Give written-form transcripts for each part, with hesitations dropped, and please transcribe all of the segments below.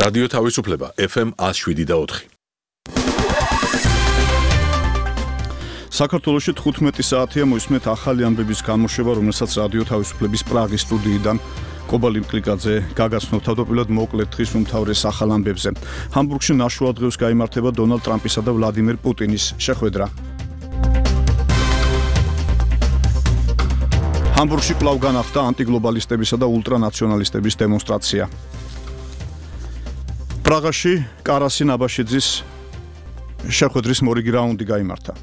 რადიო თავისუფლება FM 107.4. საქართველოში 15 საათია მოისმენთ ახალი ამბების გამოშვება, რომელსაც რადიო თავისუფლების პრაღის სტუდიიდან კობალი მკრიკაძე გაგაცნოთ თავდაპირველად მოკლედ დღის უმთავრეს ახალ ამბებზე. ჰამბურგში ნაშრომად დღეს გაიმართება დონალდ ტრამპისა და ვლადიმერ პუტინის შეხვედრა. ჰამბურგში კვლავ განახლდა ანტიგლობალისტებისა და ულტრანაციონალისტების დემონსტრაცია. პრაღაში კარასინ აბაშიძის შეხვედრის მორიგი რაუნდი გაიმართა.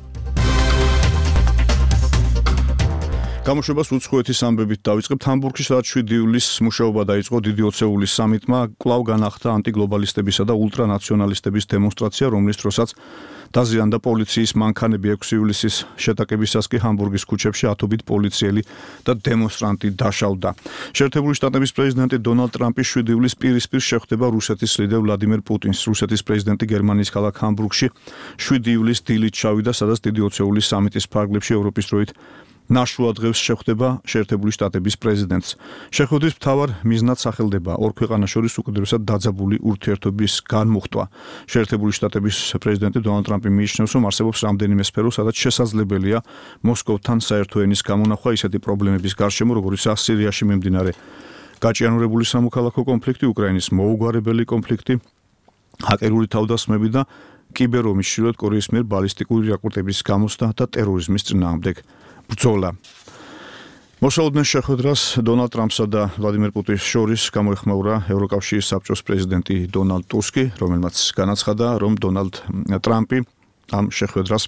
გამოშვებას უცხოეთის ამბებით დავიწყებთ. ჰამბურგში სადაც 7 ივლისს მუშაობა დაიწყო დიდი ოცეულის სამიტმა, კვლავ განახლდა ანტიგლობალისტებისა და ულტრანაციონალისტების დემონსტრაცია, რომლის დროსაც დაზიანდა პოლიციის მანქანები. 6 ივლისის შეტაკებისას კი ჰამბურგის ქუჩებში ათობით პოლიციელი და დემონსტრანტი დაშავდა. შეერთებული შტატების პრეზიდენტი დონალდ ტრამპი 7 ივლისს პირისპირ შეხვდება რუსეთის ლიდერ ვლადიმერ პუტინს. რუსეთის პრეზიდენტი გერმანიის ქალაქ ჰამბურგში 7 ივლისს დილით ჩავიდა, სადაც დიდი ოცეულის სამიტის ფარგლებში ევროპის დროით ნაშრომად დღეს შეხვდება შეერთებული შტატების პრეზიდენტს. შეხვედრის მთავარ მიზნად სახელდება ორ ქვეყანას შორის უკიდურესად დაძაბული ურთიერთობის განმუხტვა. შეერთებული შტატების პრეზიდენტი დონალდ ტრამპი მიიჩნევს, რომ არსებობს რამდენიმე სფერო, სადაც შესაძლებელია მოსკოვთან საერთო ენის გამონახვა ისეთი პრობლემების გარშემო, როგორიცაა სირიაში მიმდინარე გაჭიანურებული სამოქალაქო კონფლიქტი, უკრაინის მოუგვარებელი კონფლიქტი, ჰაკერული თავდასხმები და კიბერომის ჩრდილოეთ კორეის მიერ ბალისტიკური რაკეტების გამოსვლა და ტერორიზმის წინააღმდეგ ბრძოლა. მოსაუდნენ შეხვედრას დონალდ ტრამპსა და ვლადიმერ პუტინის შორის გამოეხმაურა ევროკავშირის საბჭოს პრეზიდენტი დონალდ ტუსკი, რომელმაც განაცხადა, რომ დონალდ ტრამპი ამ შეხვედრას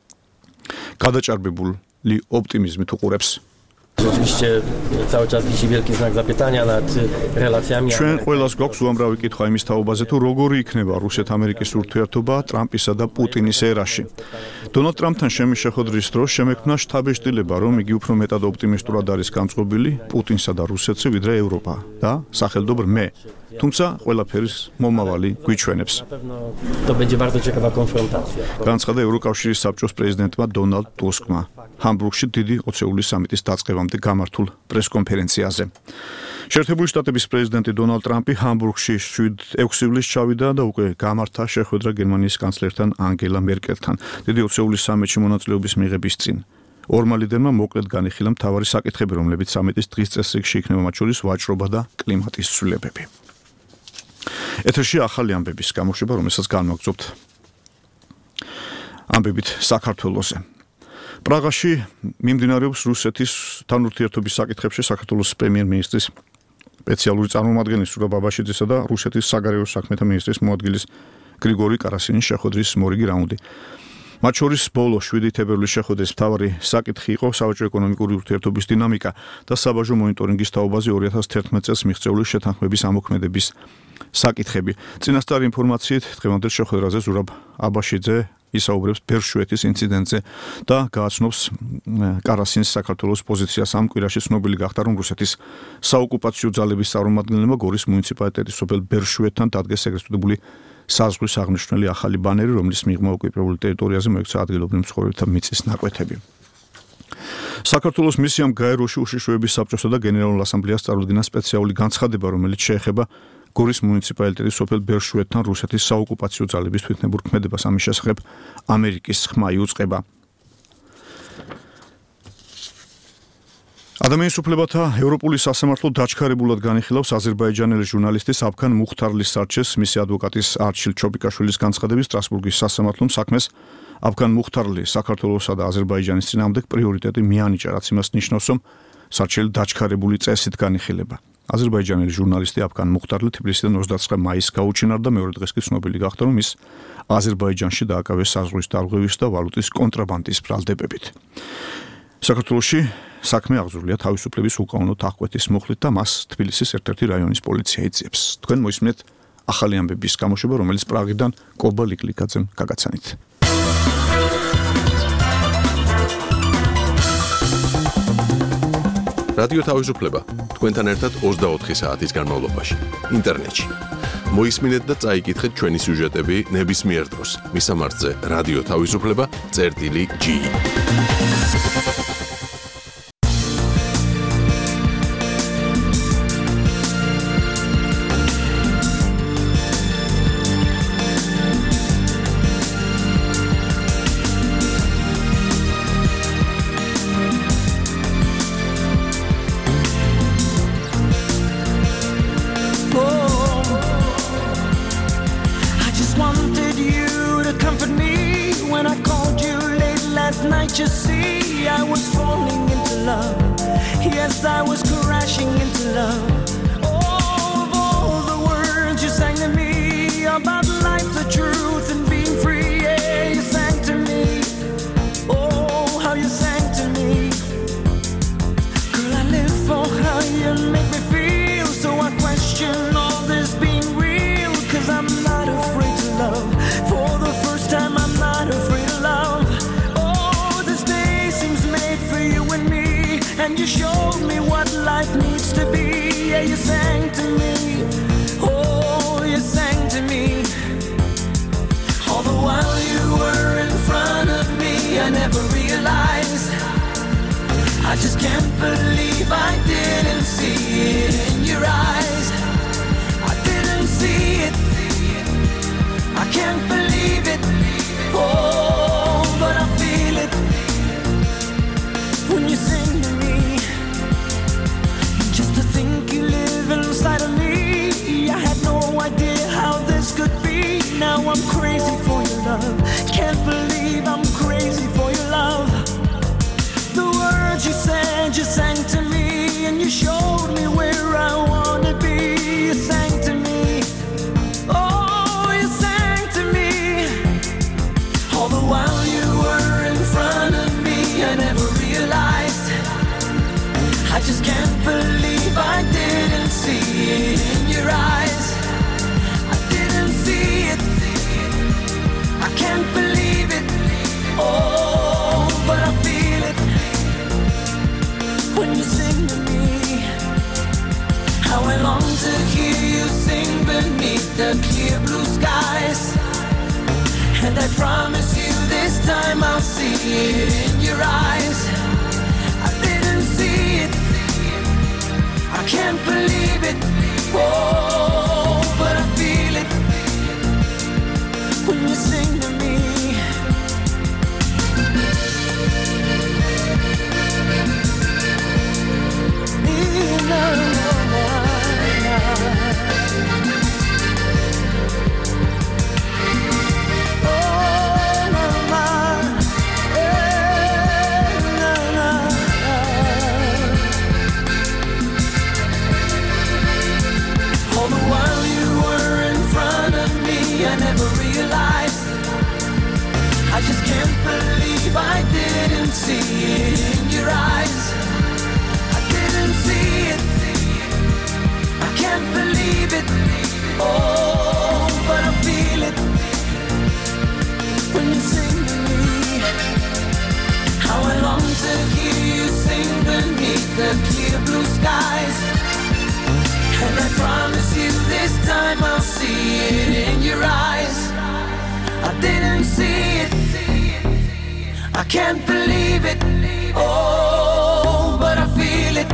გადაჭარბებული ოპტიმიზმით უყურებს. Oczywiście cały czas wisi wielki znak zapytania nad relacjami. ჩვენ ყველას გვაქვს უამრავი კითხვა იმის თაობაზე, თუ როგორი იქნება რუსეთ-ამერიკის ურთიერთობა ტრამპისა და პუტინის ერაში. დონალდ ტრამპთან შეხვედრის დროს შემექმნა შთაბეჭდილება, რომ იგი უფრო მეტად ოპტიმისტურად არის განწყობილი პუტინსა და რუსეთზე, ვიდრე ევროპა და სახელდობრ მე. თუმცა ყველაფერის მომავალი გვიჩვენებს. To będzie bardzo ciekawa konfrontacja. განაცხადა ევროკავშირის საბჭოს პრეზიდენტმა დონალდ ტუსკმა ჰამბურგში დიდი ოცეულის სამიტის დაწყებამდე გამართულ პრესკონფერენციაზე. შეერთებული შტატების პრეზიდენტი დონალდ ტრამპი ჰამბურგში 6 ივლისს ჩავიდა და უკვე გამართა შეხვედრა გერმანიის კანცლერთან ანგელა მერკელთან. დიდი ოცეულის სამიტში მონაწილეობის მიღების წინ ორმა ლიდერმა მოკლედ განიხილა მთავარი საკითხები, რომლებიც სამიტის დღის წესრიგში იქნება, მათ შორის ვაჭრობა და კლიმატის ცვლილებები. ეთერში ახალი ამბების გამოშვება, რომელსაც განვაგრძობთ ამბებით საქართველოზე. პრაღაში მიმდინარეობს რუსეთის თანურთიერთობის საკითხებში საქართველოს პრემიერ-მინისტრის სპეციალური წარმომადგენლის სურაბ აბაშიძისა და რუსეთის საგარეო საქმეთა მინისტრის მოადგილის გრიგორი კარასინის შეხვედრის მორიგი რაუნდი. მათ შორის ბოლო 7 თებერვლის შეხვედრის მთავარი საკითხი იყო სავაჭრო-ეკონომიკური ურთიერთობის დინამიკა და საბაჟო მონიტორინგის თაობაზე 2011 წელს მიღწეული შეთანხმების ამოქმედების საკითხები. წინასწარი ინფორმაციით, დღევანდელ შეხვედრაზე სურაბ აბაშიძე ისაუბრებს ბერშვეთის ინციდენტზე და გააცნობს კარასინის საქართველოს პოზიციას. ამ კვირაში ცნობილი გახდა, რომ რუსეთის საოკუპაციო ძალების წარმომადგენლებმა გორის მუნიციპალიტეტის სოფელ ბერშვეთთან დადგეს ეგრეთ წოდებული საზღვრის აღნიშნული ახალი ბანერი, რომლის მიღმა ოკუპირებულ ტერიტორიაზე მოექცა ადგილობრივ მცხოვრებთა მიწის ნაკვეთები. საქართველოს მისიამ გაეროში უშიშროების საბჭოსა და გენერალურ ასამბლეას წარუდგინა სპეციალური განცხადება, რომელიც შეეხება გორის მუნიციპალიტეტის სოფელ ბერშვეთთან რუსეთის საოკუპაციო ძალების თვითნებურ ქმედებას. ამის შესახებ ამერიკის ხმა იუწყება. ადამიანის უფლებათა ევროპული სასამართლო დაჩქარებულად განიხილავს აზერბაიჯანელი ჟურნალისტის აფგან მუხთარლის სარჩეს მისი ადვოკატის არჩილ ჩობიკაშვილის განცხადების სტრასბურგის სასამართლომ საქმეს აფგან მუხთარli საქართველოსა და აზერბაიჯანის წინააღმდეგ პრიორიტეტი მიანიჭა, რაც იმას ნიშნავს, რომ სარჩელი დაჩქარებული წესით განიხილება. აზერბაიჯანელი ჟურნალისტი აფგან მუხთარli თბილისიდან 29 მაისს გაუჩინარდა, მეორე დღეს კი ცნობილი გახდა, რომ ის აზერბაიჯანში დააკავეს საზღვრის დარღვევის და ვალუტის კონტრაბანდის ბრალდებებით. საქართველოში საქმე აღძრულია თავისუფლების უკანონო აღკვეთის მუხლით და მას თბილისის ერთ-ერთი რაიონის პოლიცია იძიებს. თქვენ მოისმენთ ახალი ამბების გამოშვება, რომელიც პრაღიდან კობა ლიკლიკაძემ გაგაცანით. რადიო თავისუფლება თქვენთან ერთად 24 საათის განმავლობაში ინტერნეტში. მოისმინეთ და წაიკითხეთ ჩვენი სიუჟეტები ნებისმიერ დროს. მისამართზე რადიო თავისუფლება.ge love. Yes, I was crashing into love. Oh, of all the words you sang to me about life, the truth, and being free, yeah, you sang to me. Oh, how you sang to me. Girl, I live for how you make me feel. So I question all this being real, 'cause I'm not afraid to love. For the first time, I'm not afraid of love. Oh, this day seems made for you and me, and you showed me what life needs to be. Yeah, you sang to me. Oh, you sang to me. All the while you were in front of me, I never realized. I just can't believe I didn't see it in your eyes. I didn't see it. I can't believe it. Oh, but I feel it when you sing to me. Just to think you live inside of me, I had no idea how this could be. Now I'm crazy for your love. Can't believe I'm crazy for your love. The words you said, you sang to me, and you showed me where I want to be. You sang to me. Oh, you sang to me. All the while you were in front of me, I never realized. I just can't believe I didn't see it in your eyes. I didn't see it. I can't believe it. Oh, but I feel it when you sing to me. How I long to hear you sing beneath the clear blue skies. And I promise you this time I'll see it in your eyes. I didn't see it. I can't believe it. Oh, but I feel it when you sing to me. I just can't believe I didn't see it in your eyes. I didn't see it. I can't believe it. Oh, but I feel it when you sing to me. How I long to hear you sing beneath the clear blue skies. And I promise you this time I'll see it in your eyes. I didn't see it. I can't believe it. Oh, but I feel it.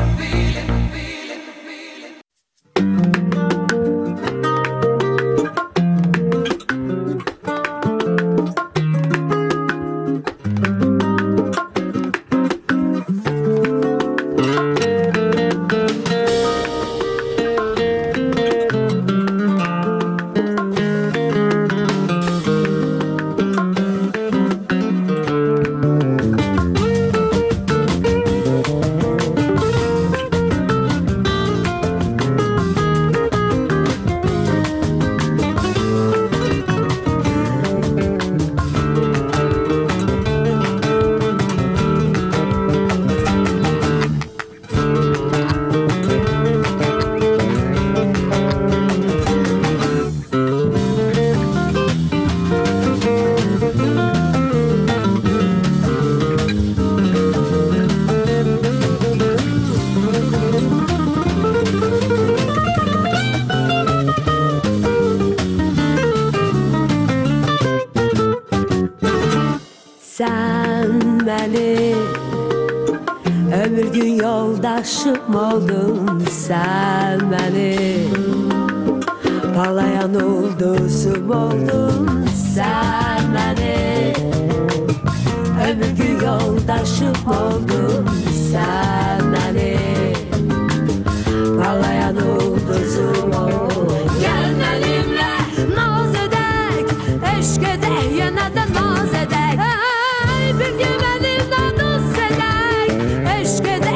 Ömür gün yoldaşım oldun sen benim. Parlayan ulduzum oldun sen benim. Ömür gün yoldaşım oldun sen benim. Parlayan ulduzum oldun. Gel benimle naz edek, eşk edek, yine de naz edek. Bir gün benimle naz edek, eşk edek.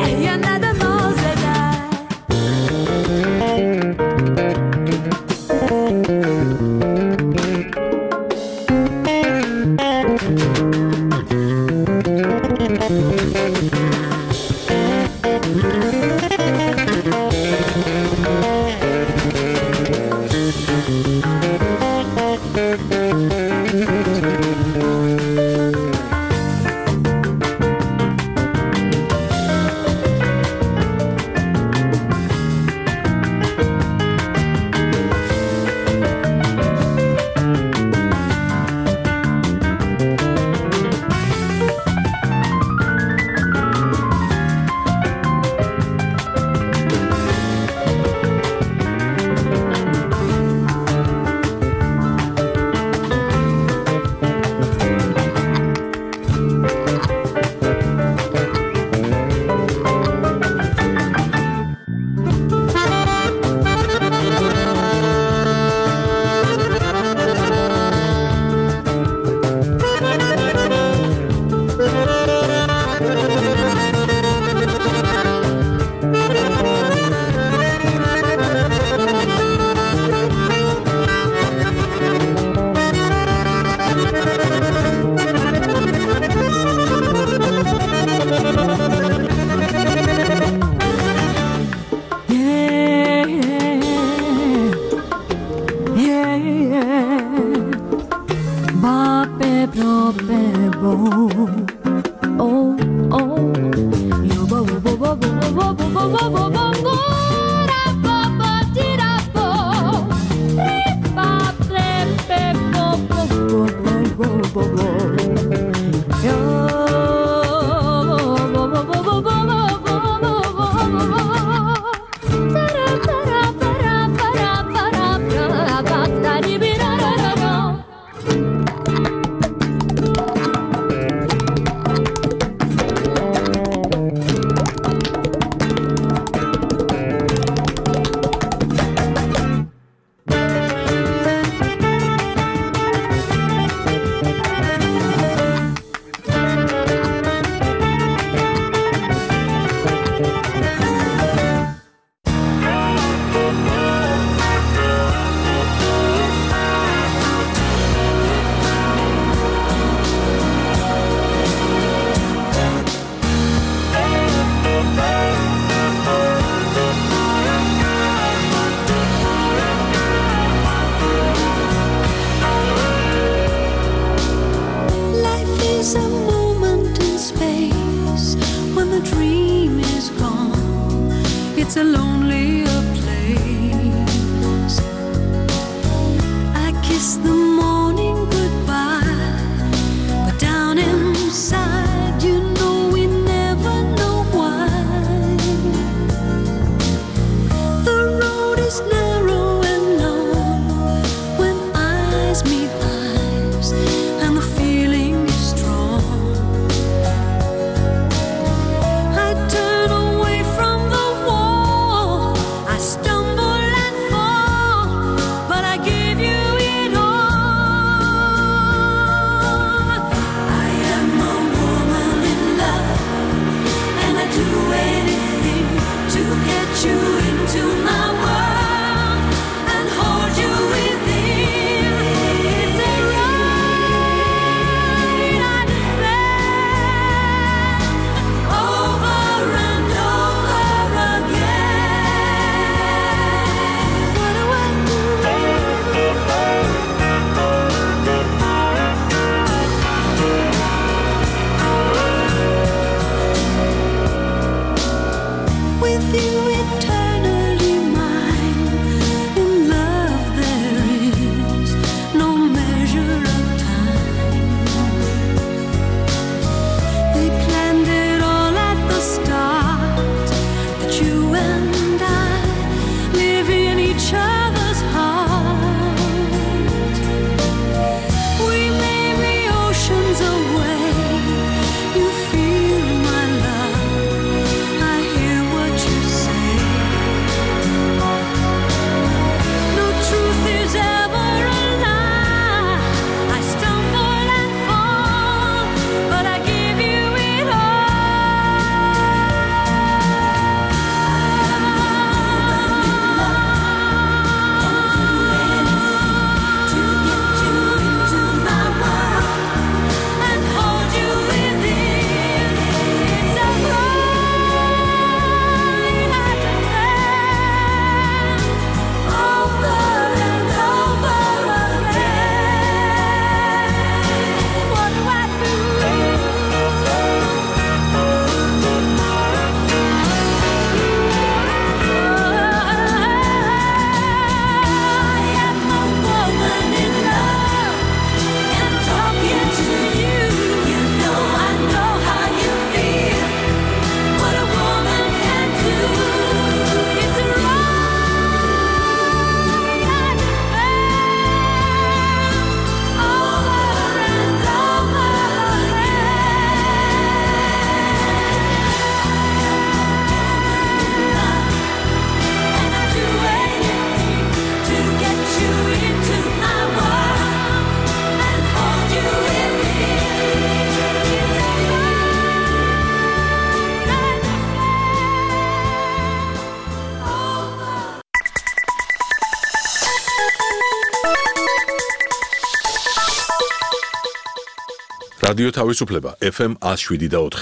რადიო თავისუფლება FM 107.4.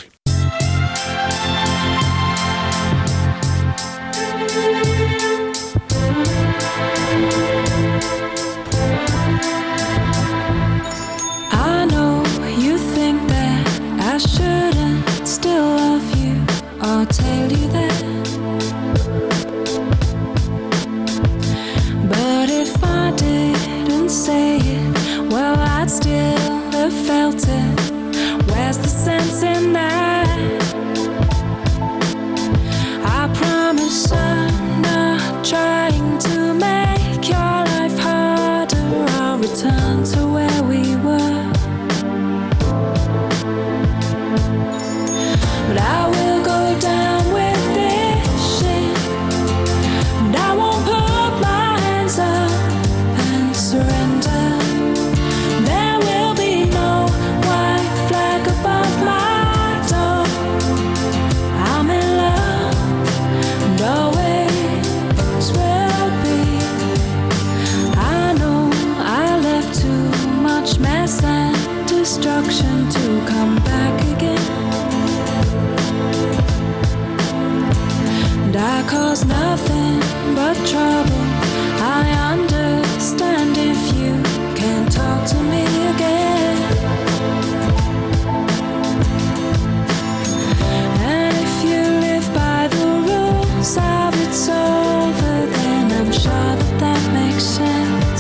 I know you think that I shouldn't still love you or tell you that, but if I didn't say it, well, I'd still have felt it. Where's the sense in that? I promise I'm not trying to make your life harder. I'll return to where we were, but I will go down with this shit, and I won't put my hands up and surrender. There will be no white flag above my door. I'm in love, and always will be. I know I left too much mess and destruction to come back again, and I caused nothing but trouble. I understand if you can't talk to me again, and if you live by the rules of it's over, then I'm sure that that makes sense.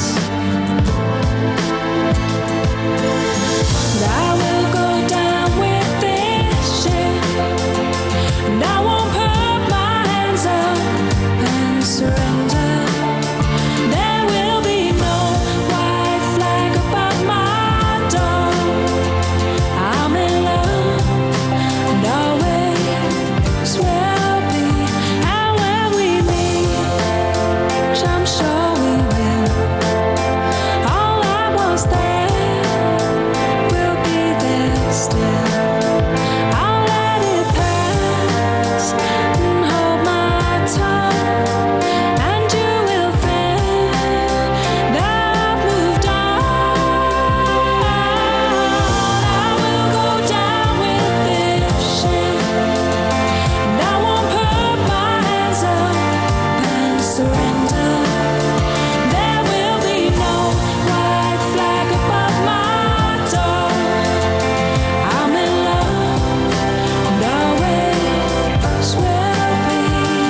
But I will go down with this shit, and I won't put my hands up and surrender. There will be no white flag above my door. I'm in love, and always will be. And when we meet, which I'm sure we will, all I was there will be there still. I'll let it pass and hold my tongue, and you will think that I've moved on. I will go down with this shit, and I won't put my hands up and surrender. There will be no white flag above my door. I'm in love, and always will be.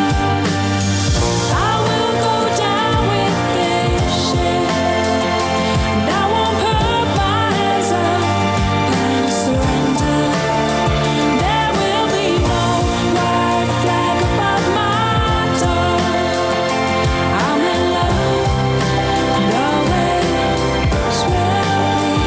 I will go down with this shit, and I won't put my hands up and surrender. There will be no white flag above my door. I'm in love, and always will be.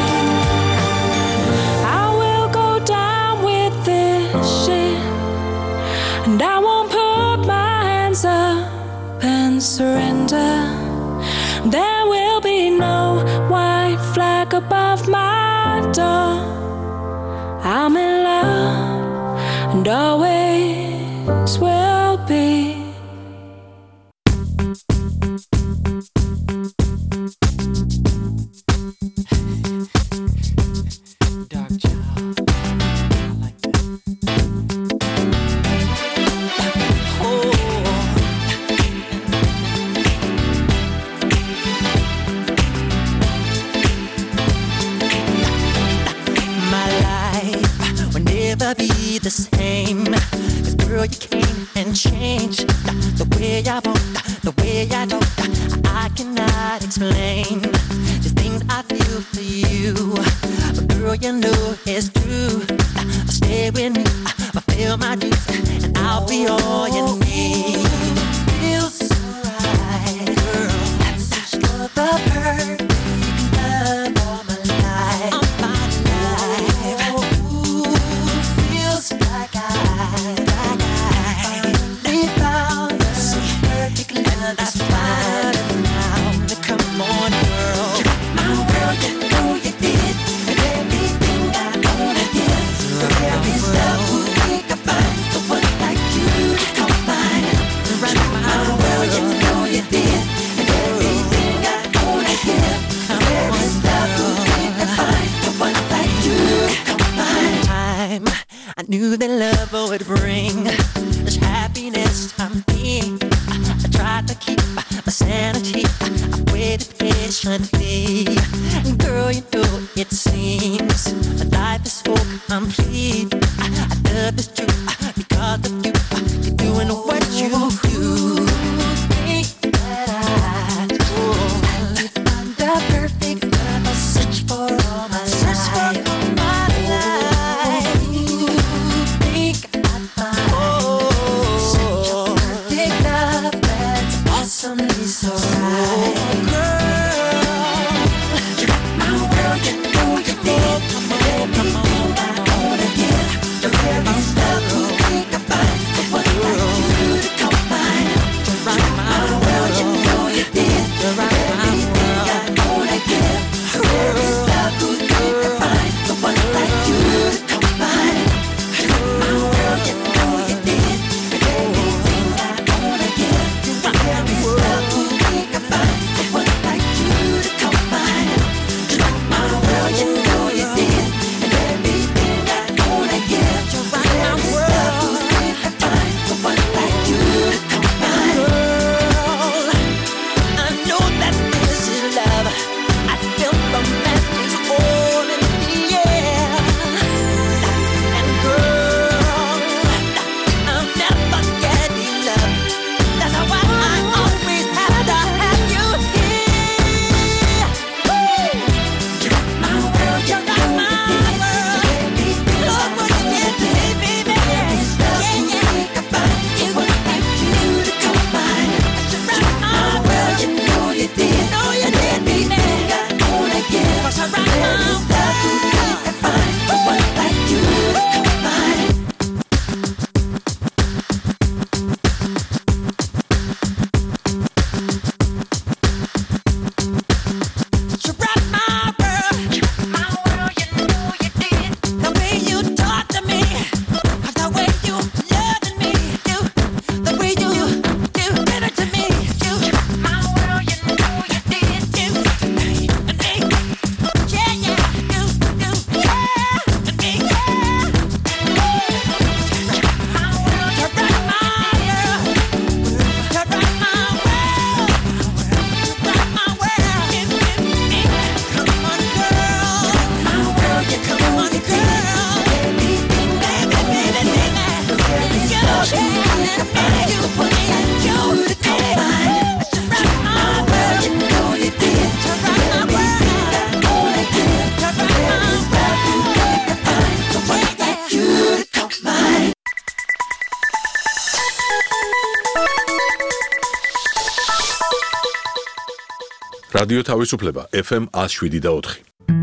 I will go down with this shit, and I won't put my hands up and surrender. There will be no white flag above my door. I'm in love, and always will be. Dark child, I like that. My life will never be the same, 'cause girl, you came and changed the way I want, the way I don't. I cannot explain these things I feel for you, but girl, you know it's true. Stay with me, fulfill my dues, and I'll be all you need. Feels so right, girl. That's for the perfect love all my life. All my life. Ooh, feels like I found the perfect love. That's fine now. Come on, girl. You got my world, you know you did, and everything I wanna give. There is love who we can find, so one like you. Come knew that love would bring this happiness I'm being. I tried to keep my sanity. I waited patiently. Girl, you know it seems that life is so complete. I love is true because of you. You're doing what you do. Think that I find the perfect love. I search for all my life. Think I'd find such a perfect love that's awesomely so right. Girl, you got my world, you know you did. Come on, I wanna give the very love you think I find. The one like you to come find. You rock my world, you know you did. Everything I wanna give the very love you think I find. The one like you to come find. You rock my world, you know you did. Everything I wanna give the very love you think I find. The one like you to come find. You rock my world, you know you did. And everything I wanna give the very love you think I find. The one like you to come find. Girl, I know that this is love. I feel the magic all in the air. And girl, I'll never get enough. That's why I always have to have you here. You rock my world, you rock my world. Love what you did to me, baby. Yeah, yeah. You would like you to come find. You rock my world, you know you did. Know you did, baby. I wanna give. 'Cause you rock my world. Find the one like you to come find. You rock my world. You know you did. The way you talk to me, the way you loving me, the way you give it to me. You rock my world. You know you did. And me, yeah, yeah, yeah, and me, yeah. You rock my world. You rock my world. You rock my world. You rock my world. Come on, girl. My world, you come on, girl. Baby, baby. You put me in your command. You rock my world, you know you did. You rock my world. You rock my world. The one like you to come find. რადიო თავისუფლება FM 107.4.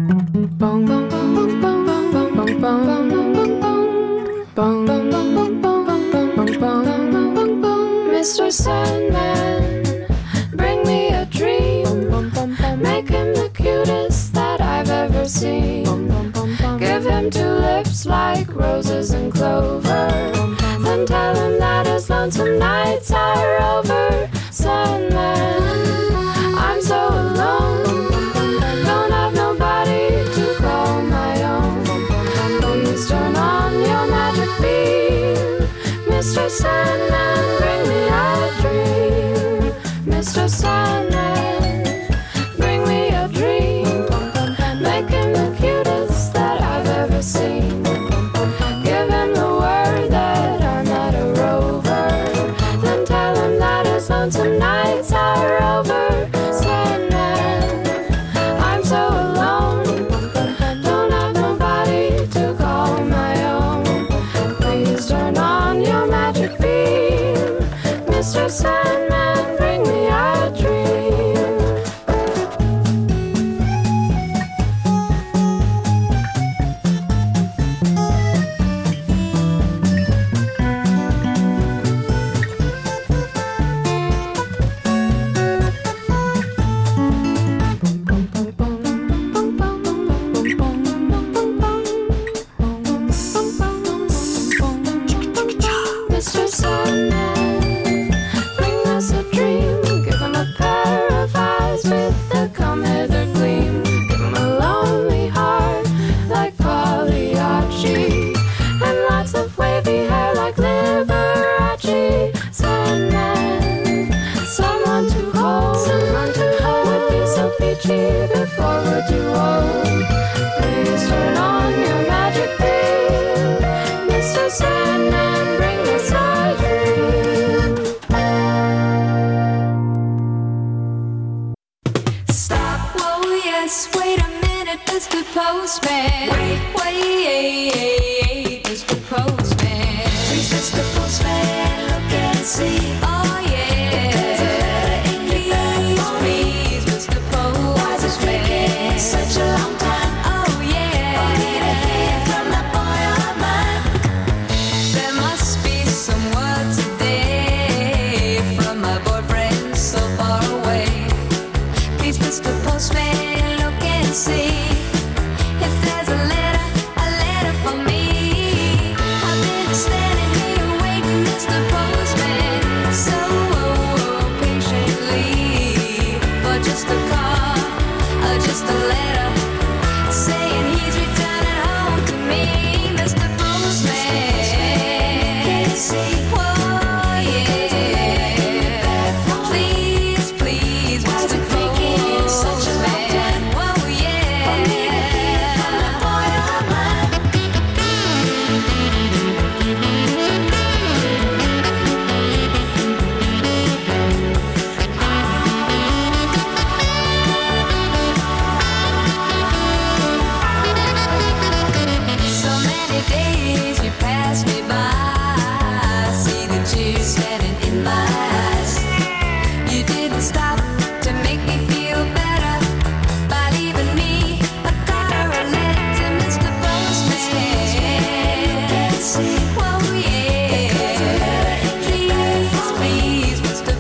Mr. Sandman, bring me a dream. Make him the cutest that I've ever seen. Give him two lips like roses and clover. Then tell him that his lonesome nights are over. Sandman, I'm so alone. Don't have nobody to call my own. Please turn on your magic beam. Mr. Sandman, bring me a dream. Mr. Sandman, bring me a dream. Make him the cutest that I've ever seen. Give him the word that I'm not a rover. Then tell him that his lonesome nights are over. Sandman, I'm so alone. Don't have nobody to call my own. Please turn on your magic beam. Mr. Sandman, bring me a dream. Mr. Sandman, bring us keep it forward you won't. Please turn on your magic beam, Mr. Sandman, bring us our dream. Stop, whoa, yes, wait a minute, Mr. Postman. Wait, Mr. Postman. Please, Mr. Postman, look and see. Oh, yeah. Please, Mr. Postman. Why is it taking such a long time? Oh, yeah. Only to hear from that boy of mine. There must be some word today from my boyfriend so far away. Please, Mr. Postman, look and see if there's a letter for me. I've been standing here waiting, Mr. Postman, so patiently for just a call or just a letter saying he's returning home to me, Mr. Postman. Can't see. Whoa, yeah. Please, Mr. Postman. Such a long time. Whoa, yeah. For me to hear from that boy of mine. So many days you pass me by, see the tears standing in my eyes. You didn't stop to make me feel better by leaving me a card or a letter, Mr. Postman. Whoa, yeah. Please, Mr.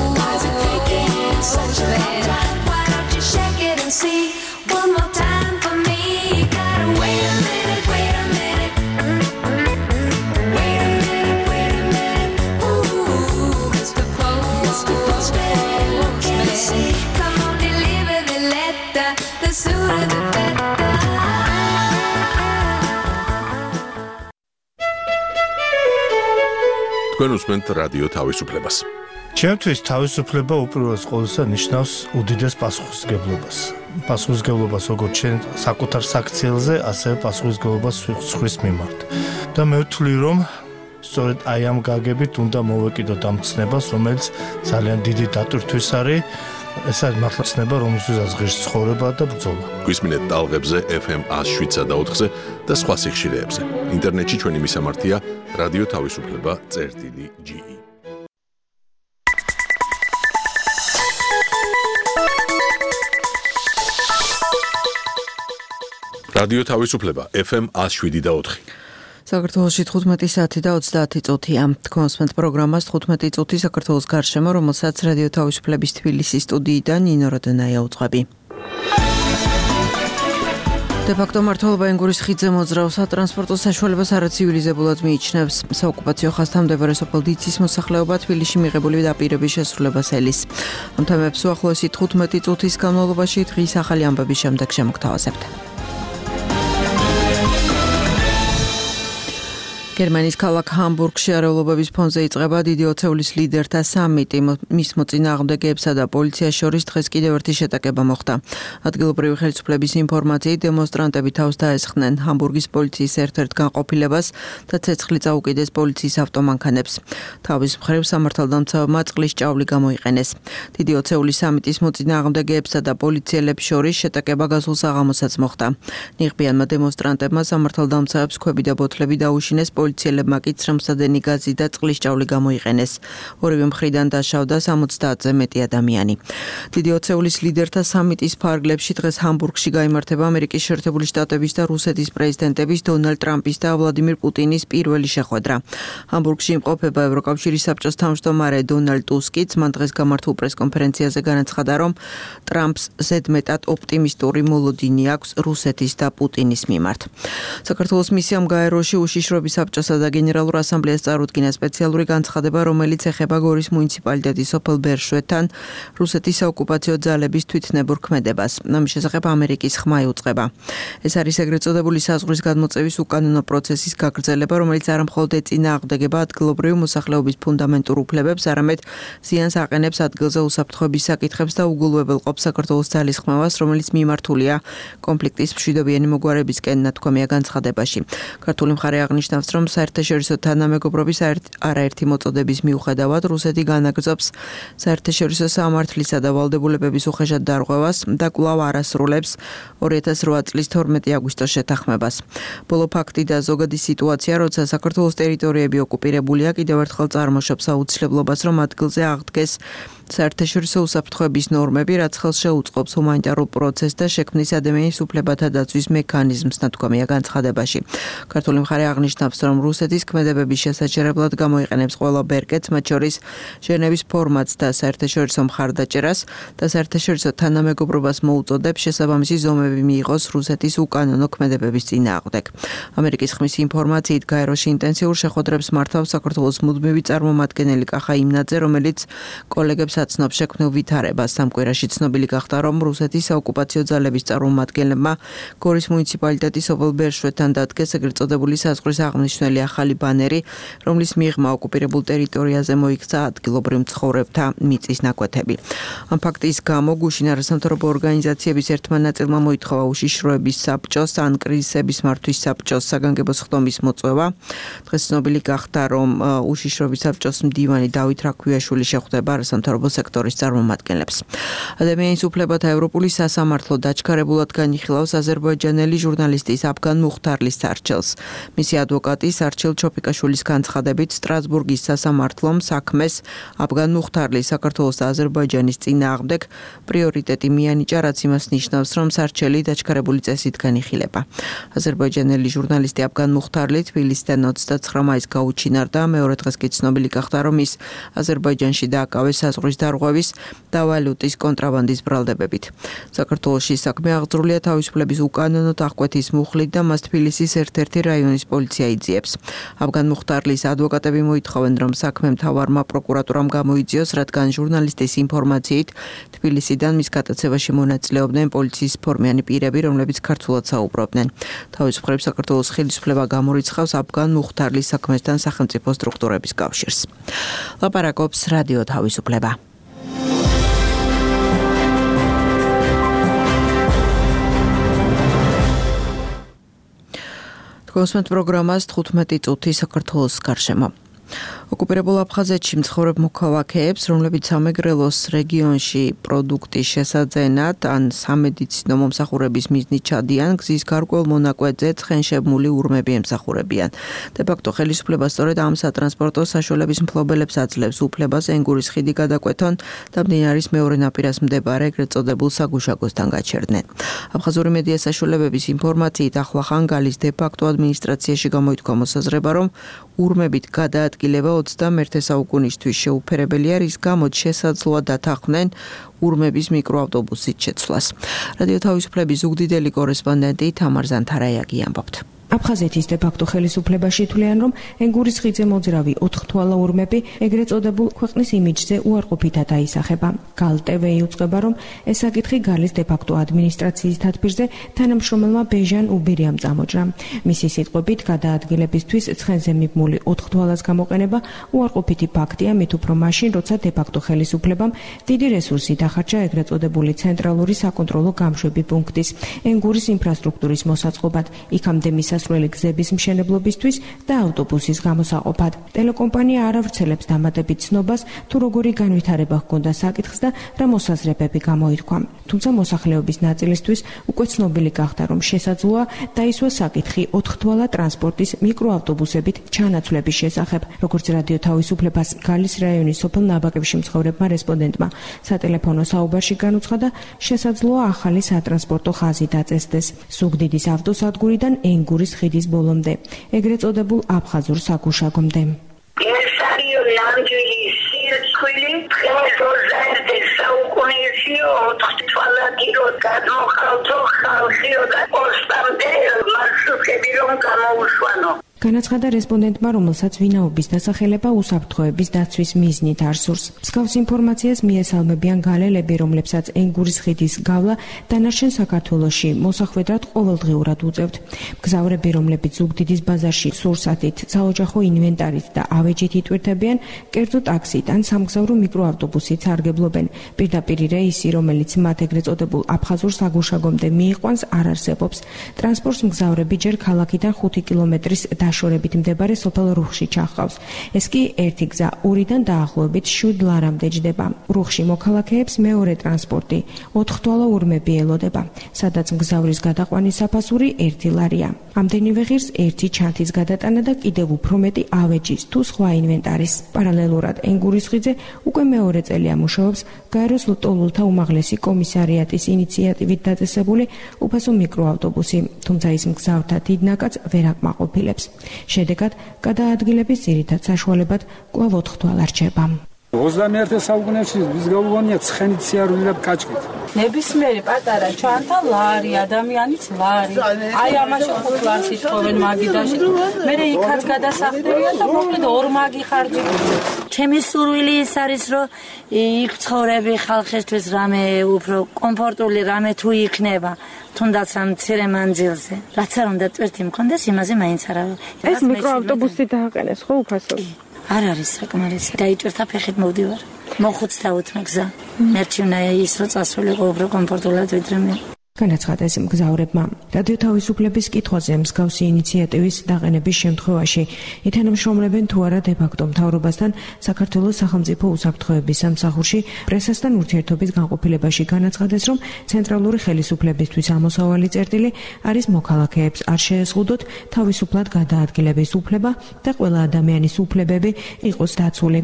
Postman. Why don't you shake it and see one more time for me? You gotta wait a minute. Ooh, Mr. Postman. Come on, deliver the letter, the sooner the better. თქვენ უსმენთ რადიო თავისუფლებას. ჩემთვის თავისუფლება უპირველეს ყოვლისა ნიშნავს უდიდეს პასუხისმგებლობას. Პასუხისმგებლობას როგორც ჩვენ საკუთარ საქციელზე, ასევე პასუხისმგებლობას სხვის მიმართ. და მე ვთვლი, რომ სწორედ აი ამ გაგებით უნდა მოვეკიდოთ ამ ცნებას, რომელიც ძალიან დიდი დატვირთვის არის. ეს არის მართლა ცნება, რომელსაც ღირს ცხოვრება და ბრძოლა. გვისმინეთ ტალღებზე FM 107.4-ზე და სხვა სიხშირეებზე. ინტერნეტში ჩვენი მისამართია რადიო თავისუფლება.ge. რადიო თავისუფლება FM 107.4. საქართველოში 15 საათი და 30 წუთია. თქვენ უსმენთ პროგრამას 15 წუთი საქართველოს გარშემო, რომელსაც რადიო თავისუფლების თბილისის სტუდიიდან ნინო როდენაია უძღვები. დე-ფაქტო მმართველობა ენგურის ხიდზე მოძრავ სატრანსპორტო საშუალებას არაცივილიზებულად მიიჩნევს. საოკუპაციო ხაზთან მდებარე სოფელ დიცის მოსახლეობა თბილისში მიღებული დაპირების შესრულებას ელის. ამ თემებს უახლოესი 15 წუთის განმავლობაში დღის ახალი ამბების შემდეგ შემოგთავაზებთ. გერმანიის ქალაქ ჰამბურგში არეულობების ფონზე იწყება დიდი ოცეულის ლიდერთა სამიტი. მის მოწინააღმდეგეებსა და პოლიციას შორის დღეს კიდევ ერთი შეტაკება მოხდა. ადგილობრივი ხელისუფლების ინფორმაციით დემონსტრანტები თავს დაესხნენ ჰამბურგის პოლიციის ერთ-ერთ განყოფილებას და ცეცხლი წაუკიდეს პოლიციის ავტომანქანებს. თავის მხრივ სამართალდამცავმა წყლის ჭავლი გამოიყენეს. დიდი ოცეულის სამიტის მოწინააღმდეგეებსა და პოლიციელებს შორის შეტაკება გასულ საღამოსაც მოხდა. ნიღბიანმა დემონსტრანტებმა სამართალდამცავებს ქვები და ბოთლები დაუშინეს. პოლიციელებმა კი ცრემლსადენი გაზი და წყლის ჭავლი გამოიყენეს. ორივე მხრიდან დაშავდა 70-ზე მეტი ადამიანი. დიდი ოცეულის ლიდერთა სამიტის ფარგლებში დღეს ჰამბურგში გაიმართება ამერიკის შეერთებული შტატების და რუსეთის პრეზიდენტების დონალდ ტრამპის და ვლადიმირ პუტინის პირველი შეხვედრა. ჰამბურგში იმყოფება ევროკავშირის საბჭოს თავმჯდომარე დონალდ ტუსკიც. მან დღეს გამართულ პრესკონფერენციაზე განაცხადა, რომ ტრამპს ზედმეტად ოპტიმისტური მოლოდინი აქვს რუსეთის და პუტინის მიმართ. საქართველოს მისიამ გაეროში უშიშროების საბჭოსა და გენერალურ ასამბლეას წარუდგინა სპეციალური განცხადება, რომელიც ეხება გორის მუნიციპალიტეტის სოფელ ბერშვეთთან რუსეთის საოკუპაციო ძალების თვითნებურ ქმედებას. ამის შესახებ ამერიკის ხმა იუწყება. ეს არის ეგრეთ წოდებული საზღვრის გადმოწევის უკანონო პროცესის გაგრძელება, რომელიც არა მხოლოდ ეწინააღმდეგება ადგილობრივი მოსახლეობის ფუნდამენტურ უფლებებს, არამედ ზიანს აყენებს ადგილზე უსაფრთხოების საკითხებს და უგულვებელყოფს საქართველოს ძალის ხმევას, რომელიც მიმართულია კონფლიქტის მშვიდობიანი მოგვარებისკენ, ნათქვამია განცხადებაში. ქართული მხარე აღნიშნავს, რომ საერთაშორისო თანამეგობრობის არაერთი მოწოდების მიუხედავად რუსეთი განაგრძობს საერთაშორისო სამართლისა და ვალდებულებების უხეშად დარღვევას და კვლავ არასრულებს 2008 წლის 12 აგვისტოს შეთანხმებას. ბოლო ფაქტი და ზოგადი სიტუაცია, როცა საქართველოს ტერიტორიები ოკუპირებულია, კიდევ ერთხელ წარმოშობს აუცილებლობას, რომ ადგილზე აღდგეს საერთაშორისო უსაფრთხოების ნორმები, რაც ხელს შეუწყობს ჰუმანიტარულ პროცესს და შექმნის ადამიანის უფლებათა დაცვის მექანიზმს, ნათქვამია განცხადებაში. ქართული მხარე აღნიშნავს, რომ რუსეთის ქმედებების შესაჩერებლად გამოიყენებს ყველა ბერკეტს, მათ შორის ჟენევის ფორმატს და საერთაშორისო მხარდაჭერას და საერთაშორისო თანამეგობრობას მოუწოდებს შესაბამისი ზომები მიიღოს რუსეთის უკანონო ქმედებების წინააღმდეგ. ამერიკის ხმის ინფორმაციით, გაეროში ინტენსიურ შეხვედრებს მართავს საქართველოს მუდმივი წარმომადგენელი კახა იმნაძე, რომელიც კოლეგებს აცნობს შექმნილ ვითარებას. ამ კვირაში ცნობილი გახდა, რომ რუსეთის საოკუპაციო ძალების წარმომადგენლებმა გორის მუნიციპალიტეტის სოფელ ბერშვეთთან დადგეს ეგრეთ წოდებული საზღვრის აღმნიშვნელი ახალი ბანერი, რომლის მიღმა ოკუპირებულ ტერიტორიაზე მოიქცა ადგილობრივ მცხოვრებთა მიწის ნაკვეთები. ამ ფაქტის გამო გუშინ არასამთავრობო ორგანიზაციების ერთმა ნაწილმა მოითხოვა უშიშროების საბჭოს ან კრიზისების მართვის საბჭოს საგანგებო ხდომის მოწვევა. დღეს ცნობილი გახდა, რომ უშიშროების საბჭოს მდივანი დავით რაქვიაშვილი შეხვდება არასამთავრობო სექტორის წარმომადგენლებს. ადამიანის უფლებათა ევროპული სასამართლო დაჩქარებულად განიხილავს აზერბაიჯანელი ჟურნალისტის აფგან მუხთარლის არჩევს. მისი ადვოკატის არჩილ ჩოფიკაშვილის განცხადებით, სტრასბურგის სასამართლომ საქმეს აფგან მუხთარლის საქართველოს და აზერბაიჯანის წინააღმდეგ პრიორიტეტი მიანიჭა, რაც იმას ნიშნავს, რომ სარჩელი დაჩქარებული წესით განიხილება. აზერბაიჯანელი ჟურნალისტი აფგან მუხთარლი თბილისიდან 29 მაისს გაუჩინარდა. მეორე დღეს კი ცნობილი გახდა, რომ ის აზერბაიჯანში დააკავეს საზღვრის დარღვევის და ვალუტის კონტრაბანდის ბრალდებებით. საქართველოში საქმე აღძრულია თავისუფლების უკანონო აღკვეთის მუხლით და მას თბილისის ერთ-ერთი რაიონის პოლიცია იძიებს. აფგან მუხთარლის ადვოკატები მოითხოვენ, რომ საქმე მთავარმა პროკურატურამ გამოიძიოს, რადგან ჟურნალისტის ინფორმაციით თბილისიდან მის გატაცებაში მონაწილეობდნენ პოლიციის ფორმიანი პირები, რომლებიც ქართულად საუბრობდნენ. თავის მხრივ საქართველოს ხელისუფლება გამორიცხავს აფგან მუხთარლის საქმესთან სახელმწიფო სტრუქტურების კავშირს. ლაპარაკობს რადიო თავისუფლება. გოსმენთ პროგრამას 15 წუთი საქართველოს გარშემო. ოკუპირებულ აფხაზეთში მცხოვრებ მოქალაქეებს, რომლებიც სამეგრელოს რეგიონში პროდუქტის შესაძენად ან სამედიცინო მომსახურების მიზნით ჩადიან, გზის გარკვეულ მონაკვეთზე ცხენშებმული ურმები ემსახურებიან. დე-ფაქტო ხელისუფლება სწორედ ამ სატრანსპორტო საშუალების მფლობელებს აძლევს უფლებას ენგურის ხიდი გადაკვეთონ და მდინარის მეორე ნაპირას მდებარე ეგრეთ წოდებულ საგუშაგოსთან გაჩერდნენ. აფხაზური მედია საშუალებების ინფორმაციით, ახლა ხანგალის დე-ფაქტო ადმინისტრაციაში გამოითქვა მოსაზრება, რომ ურმებით გადაადგილება 21 საუკუნისთვის შეუფერებელია, რის გამოც შესაძლოა დათანხმდნენ ურმების მიკროავტობუსით შეცვლას. რადიო თავისუფლების ზუგდიდელი კორესპონდენტი თამარ ზანთარაიაგი ამბობთ. აფხაზეთის დე-ფაქტო ხელისუფლებაში თვლიან, რომ ენგურის ხიდზე მოძრავი 4 თვალა ურმები ეგრეთ წოდებულ ქვეყნის იმიჯზე უარყოფითად აისახება. გალ TV იუწყება, რომ ეს საკითხი გალის დე-ფაქტო ადმინისტრაციის თათბირზე თანამშრომელმა ბეჟან უბირიამ წამოჭრა. მისი სიტყვებით, გადაადგილებისთვის ცხენზე მიბმული 4 თვალას გამოყენება უარყოფითი ფაქტია, მით უფრო მაშინ, როცა დე-ფაქტო ხელისუფლებამ დიდი რესურსი დახარჯა ეგრეთ წოდებული ცენტრალური საკონტროლო გამშვები პუნქტის ენგურის ინფრასტრუქტურის მოსაწყობად, იქამდე მისასვლელი გზების მშენებლობისთვის და ავტობუსის გამოსაყოფად. ტელეკომპანია არ ავრცელებს დამატებით ცნობას, თუ როგორი განვითარება ჰქონდა საკითხს და რა მოსაზრებები გამოითქვა. თუმცა მოსახლეობის ნაწილისთვის უკვე ცნობილი გახდა, რომ შესაძლოა დაისვა საკითხი 4 თვალა ტრანსპორტის მიკროავტობუსებით ჩანაცვლების შესახებ. როგორც რადიო თავისუფლებას გალის რაიონის სოფელ ნაბაკებში მცხოვრებმა რესპონდენტმა სატელეფონო საუბარში განუცხადა, შესაძლოა ახალი სატრანსპორტო ხაზი დაწესდეს ზუგდიდის ავტოსადგურიდან ენგურის ხიდის ბოლომდე, ეგრეთ წოდებულ აფხაზურ საგუშაგომდე. ეს არის ნამდვილი სირცხვილი, დღეს 21 საუკუნეში 4 თვალადი რომ გადმოხალთო ხალხიო და პოსტამდე მარშრუტები რომ გამოუშვანო. განაცხადა რესპონდენტმა, რომელსაც ვინაობის დასახელება უსაფრთხოების დაცვის მიზნით არ სურს. მსგავს ინფორმაციას მიესალმებიან გალელები, რომლებსაც ენგურის ხიდის გავლა დანარჩენ საქართველოში მოსახვედრად ყოველდღიურად უწევთ. მგზავრები, რომლებიც ზუგდიდის ბაზარში სურსათით, საოჯახო ინვენტარით და ავეჯით იტვირთებიან, კერძო ტაქსით ან სამგზავრო მიკროავტობუსით სარგებლობენ. პირდაპირ რეისი, რომელიც მათ ეგრეთ წოდებულ აფხაზურ საგუშაგომდე მიიყვანს, არ არსებობს. ტრანსპორტს მგზავრები ჯერ ქალაქიდან 5 კილომეტრის დაშორებით მდებარე სოფელ რუხში ჩახავს. ეს კი ერთი გზა 2-დან დაახლოებით 7 ლარამდე ჯდება. რუხში მოქალაქეებს მეორე ტრანსპორტი 4 თვალა ურმები ელოდება, სადაც მგზავრის გადაყვანის საფასური 1 ლარია. ამდენივე ღირს ერთი ჩანთის გადატანა და კიდევ უფრო მეტი ავეჯის თუ სხვა ინვენტარის. პარალელურად ენგურის ხიდზე უკვე მეორე წელია მუშაობს გაეროს ლტოლულთა უმაღლესი კომისარიატის ინიციატივით დაწესებული უფასო მიკროავტობუსი, თუმცა ის მგზავრთა დიდ ნაკადს ვერ აკმაყოფილებს. შედეგად, გადაადგილების ძირითად საშუალებად კვლავ 4 თვალა რჩება. 21 საუკუნეში biz გავუგონია ცხენით სიარული და კაჭკით. ნებისმიერი პატარა ჩანთა ლარი, ადამიანიც ლარი. აი ამაში 5 ლარს ითხოვენ მაგიდაში. მე იქაც გადასახდებიან და მოკლედ 2 მაგი ხარჯი გიწევს. ჩემი სურვილი ის არის, რომ იქ ცხოვრები ხალხისთვის რამე უფრო კომფორტული რამე თუ იქნება. თუნდაც ამ მცირე მანძილზე. რაც არ უნდა ტვირთი მქონდეს, იმაზე მაინც არა. ეს მიკროავტობუსი დააყენეს ხო უფასო? არ არის საკმარისი. დაიჭერთა ფეხით მოვდივარ. მოხუცდაუთმე გზა. მერჩივნაა ის, რომ წასულიყო უფრო კომფორტულად ვიდრე მე. განაცხადა ეს მგზავრებმა. რადიო თავისუფლების კითხვაზე მსგავსი ინიციატივის დაყენების შემთხვევაში ითანამშრომლებენ თუ არა დე-ფაქტო მთავრობასთან საქართველოს სახელმწიფო უსაფრთხოების სამსახურში პრესასთან ურთიერთობის განყოფილებაში განაცხადეს, რომ ცენტრალური ხელისუფლებისთვის ამოსავალი წერტილი არის მოქალაქეებს არ შეეზღუდოთ თავისუფლად გადაადგილების უფლება და ყველა ადამიანის უფლებები იყოს დაცული.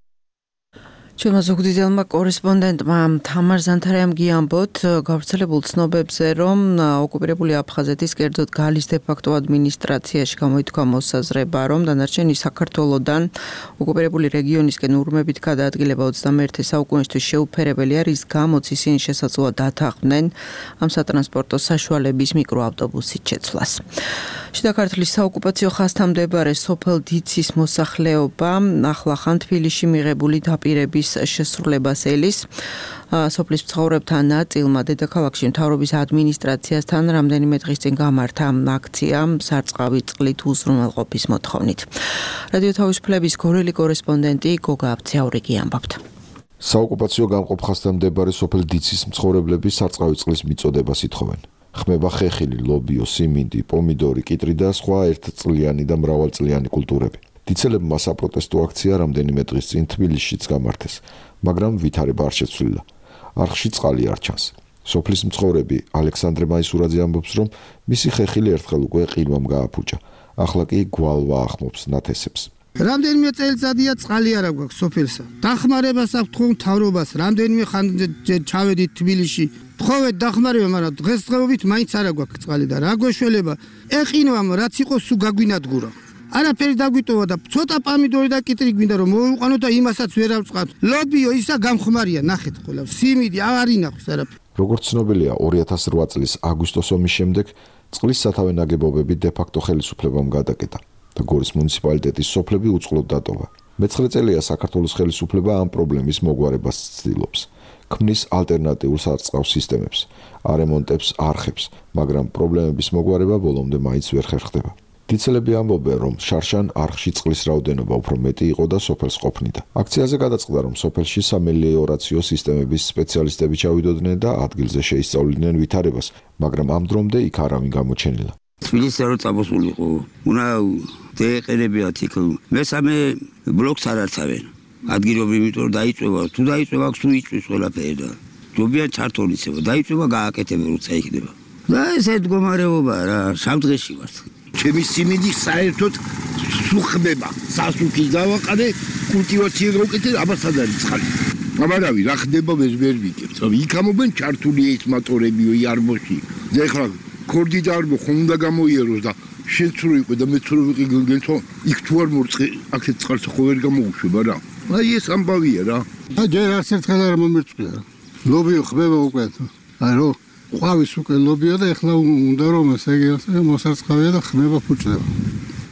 ჩვენმა ზუგდიდელმა კორესპონდენტმა თამარ ზანთარიამ გიამბოთ გავრცელებულ ცნობებზე, რომ ოკუპირებული აფხაზეთის კერძოდ გალის დე-ფაქტო ადმინისტრაციაში გამოითქვა მოსაზრება, რომ დანარჩენი საქართველოდან ოკუპირებული რეგიონისკენ ურმებით გადაადგილება 21 საუკუნეში შეუფერებელია, რის გამოც ისინი შესაძლოა დათანხმდნენ ამ სატრანსპორტო საშუალების მიკროავტობუსით შეცვლას. შიდა ქართლის საოკუპაციო ხაზთან მდებარე სოფელ დიცის მოსახლეობა ახლახან თბილისში მიღებული დაპირების შესრულებას ელის. სოფლის მცხოვრებთა ნაწილმა დედაქალაქში მთავრობის ადმინისტრაციასთან რამდენიმე დღის წინ გამართა აქცია სარწყავი წყლით უზრუნველყოფის მოთხოვნით. რადიო თავისუფლების გორელი კორესპონდენტი გოგა აბცაურიგი ამბობთ. საოკუპაციო განყოფ ხაზთან მდებარე სოფელ დიცის მცხოვრებლები სარწყავი წყლის მიწოდებას ითხოვენ. ხმება ხეხილი, ლობიო, სიმინდი, პომიდორი, კიტრი და სხვა ერთწლიანი და მრავალწლიანი კულტურები. დიცელებმა საპროტესტო აქცია რამდენიმე დღის წინ თბილისშიც გამართეს, მაგრამ ვითარება არ შეცვლილა. არხში წყალი არ ჩანს. სოფლის მცხოვრები ალექსანდრე მაისურაძე ამბობს, რომ მისი ხეხილი ერთხელ უკვე ყინვამ გააფუჭა. ახლა კი გვალვა ახმობს ნათესებს. რამდენიმე წელიწადია წყალი არ აქვს სოფელსა. დახმარებას აქვს თქვენ მთავრობას, რამდენიმე ხან ჩავედით თბილისში. თხოვეთ დახმარება, მაგრამ დღესდღეობით მაინც არ აქვს წყალი და რა გვეშველება. ეყინვამ რაც იყოს სულ გაგვინადგურა. არაფერი დაგვიტოვა და ცოტა პომიდორი და კიტრი გვინდა რომ მოვიყვანოთ და იმასაც ვერ ავწყავთ. ლობიო ისა გამხმარია, ნახეთ ხოლმე. სიმინდი არ ინახავს არაფერი. როგორც ცნობილია, 2008 წლის აგვისტოს ომის შემდეგ წყლის სათავე ნაგებობები დე-ფაქტო ხელისუფლებამ გადაკეტა და გორის მუნიციპალიტეტის სოფლები უწყლოდ დატოვა. მე-9 წელია საქართველოს ხელისუფლება ამ პრობლემის მოგვარებას ცდილობს. ქმნის ალტერნატიულ სარწყავ სისტემებს, არემონტებს, არხებს, მაგრამ პრობლემების მოგვარება ბოლომდე მაინც ვერ ხერხდება. დიცელები ამბობენ, რომ შარშან არხში წყლის რაოდენობა უფრო მეტი იყო და სოფელს ყოფნიდა. აქციაზე გადაწყდა, რომ სოფელში სამელიორაციო სისტემების სპეციალისტები ჩავიდოდნენ და ადგილზე შეისწავლიდნენ ვითარებას, მაგრამ ამ დრომდე იქ არავინ გამოჩენილა. თბილისში რო წამოსულიყო, უნდა დაეყენებიათ იქ. მესამე ბლოკს არ ართავენ. ადგილობრივი, იმიტომ რომ დაიწვევა, თუ დაიწვევა, თუ იწვის ყველაფერი და ჯობია ჩართონიცება, დაიწვევა გააკეთებენ, როცა იქნება. და ეს მდგომარეობა რა, შავდღეში ვართ. ჩემი სიმინდი საერთოდ სუხმება. სასუქის დავაყარე, კულტივაცია გავუკეთე, აბა სად არის წყალი. აბარავი, რა ხდება ეს ვერ ვიკებთ. იქ ამობენ ჩართული ეს მოტორებიო იარბოში. და ეხლა ქორდი და არბო ხომ უნდა გამოიეროს და შენც რო იყო და მეც რო ვიყი გენთო, იქ თუ არ მორწყე, აქეთ წყალს ხო ვერ გამოუშვება რა. აი ეს ამბავია რა. ჯერ არც ერთხელ არ მომერწყია. ლობიო ხმება უკვე. აი რო ყვავის უკვე ლობიო და ეხლა უნდა რომ ესე მოსარწყავია და ხმება ფუჭდება.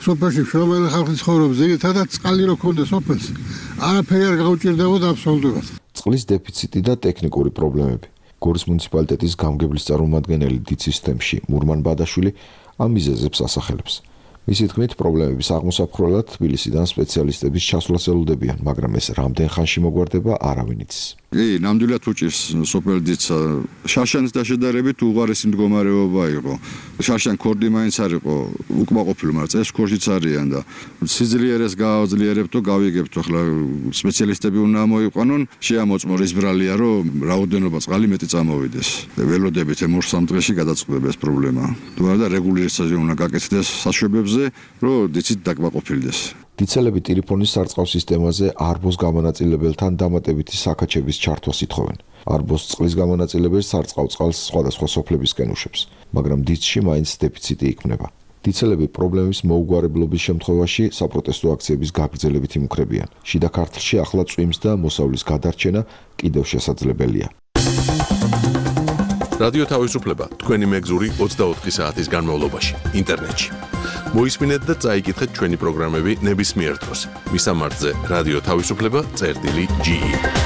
სოფელში მშრომელი ხალხი ცხოვრობს, ზოგადად წყალი რო ქონდეს სოფელს, არაფერი არ გაუჭირდებოდა აბსოლუტურად. წყლის დეფიციტი და ტექნიკური პრობლემები. გორის მუნიციპალიტეტის გამგებლის წარმომადგენელი დიცის თემში მურმან ბადაშვილი ამ მიზეზებს ასახელებს. მისი თქმით, პრობლემების აღმოსაფხვრელად თბილისიდან სპეციალისტების ჩასვლას ელოდებიან, მაგრამ ეს რამდენ ხანში მოგვარდება, არავინ იცის. ნამდვილად უჭირს სოფელ დიცა. შარშანის დაშედარებით უღარესი მდგომარეობა იყო. შარშან ქორდი მაინც არ იყო უკმაყოფილო, მაგრამ წეს ქორშიც არიან და სიძლიერეს გააძლიერებთ, გავიგებთ, ახლა სპეციალისტები უნდა მოიყვანონ, შეამოწმო ის ბრალია, რომ რაოდენობა წყალი მეტი წამოვიდეს. ველოდებით 2-3 დღეში გადაწყდება ეს პრობლემა. თუ არა და რეგულირებაზე უნდა გაკეთდეს საშვებებზე, რომ დიცით დაკმაყოფილდეს. დიცელები ტელეფონის სარწყავ სისტემაზე არბოს გამონაწილებელთან დამატებითი საქაჩების ჩართვას ითხოვენ. არბოს წყლის გამონაწილებელი სარწყავ წყალს სხვადასხვა სოფლებისკენ უშვებს, მაგრამ დიცში მაინც დეფიციტი იქმნება. დიცელები პრობლემის მოუგვარებლობის შემთხვევაში საპროტესტო აქციების გაგრძელებით იმუქრებიან. შიდა ქართლში ახლა წვიმს და მოსავლის გადარჩენა კიდევ შესაძლებელია. რადიო თავისუფლება თქვენი მეგზური 24 საათის განმავლობაში ინტერნეტში. მოისმინეთ და წაიკითხეთ ჩვენი პროგრამები ნებისმიერ დროს. მისამართზე რადიო თავისუფლება.ge.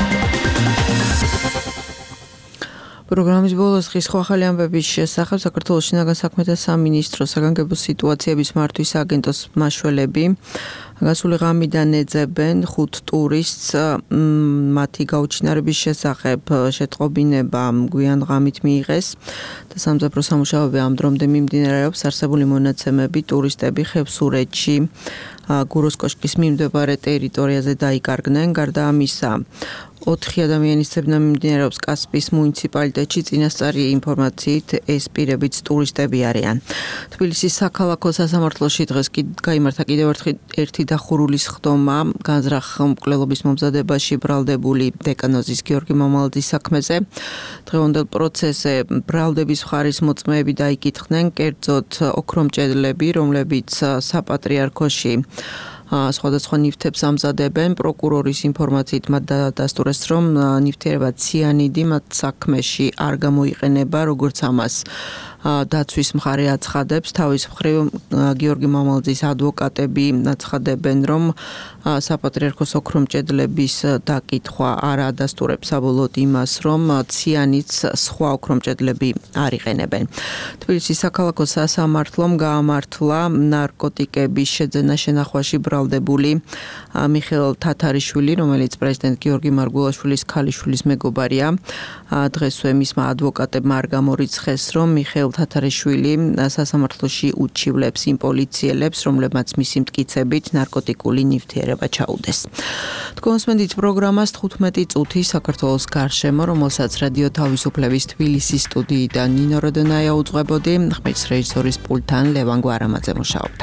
პროგრამის ბოლოს ხის ახალი ამბების შესახებ საქართველოს შინაგან საქმეთა სამინისტროს საგანგებო სიტუაციების მართვის აგენტოს მაშველები გასული ღამიდან ეძებენ 5 ტურისტს მათი გაუჩინარების შესახებ შეტყობინება გვიან ღამით მიიღეს და სამძებრო სამუშაოები ამ დრომდე მიმდინარეობს. არსებული მონაცემები ტურისტები ხევსურეთში გუროს კოშკის მიმდებარე ტერიტორიაზე დაიკარგნენ. გარდა ამისა 4 ადამიანის ცებნა მიმდინარეობს კასპიის მუნიციპალიტეტში. წინასწარი ინფორმაციით ეს პირებიც ტურისტები არიან. თბილისის საქალაქო სასამართლოში დღეს გაიმართა კიდევ ერთი დახურულის ხდომა განზრახ მკვლელობის მომზადებაში ბრალდებული დეკანოზის გიორგი მამალაძის საქმეზე. დღევანდელ პროცესზე ბრალდების მხარის მოწმეები დაიკითხნენ, კერძოდ ოქრომჭედლები, რომლებიც საპატრიარქოში სხვადასხვა ნივთებს ამზადებენ. პროკურორის ინფორმაციით მათ დასტურეს, რომ ნივთიერება ციანიდი მათ საქმეში არ გამოიყენება, როგორც ამას დაცვის მხარე აცხადებს. თავის მხრივ გიორგი მამალაძის ადვოკატები აცხადებენ, რომ საპატრიარქოს ოქრომჭედლების დაკითხვა არ ადასტურებს საბოლოოდ იმას, რომ ციანიდს სხვა ოქრომჭედლები არ იყენებენ. თბილისის საქალაქო სასამართლომ გაამართლა ნარკოტიკების შეძენა შენახვაში ბრალდებული მიხეილ თათარიშვილი, რომელიც პრეზიდენტ გიორგი მარგულაშვილის ქალიშვილის მეგობარია. დღესვე მისმა ადვოკატებმა არ გამორიცხეს, რომ მიხეილ თათარიშვილი სასამართლოში უჩივლებს იმ პოლიციელებს, რომლებმაც მისი მტკიცებით ნარკოტიკული ნივთიერება ჩაუდეს. თქვენსმენდით პროგრამას 15 წუთი საქართველოს გარშემო, რომელსაც რადიო თავისუფლების თბილისის სტუდიიდან ნინო როდენაია უძღვებოდი, ხმის რეჟისორის პულტთან ლევან გვარამაძე მუშაობდა.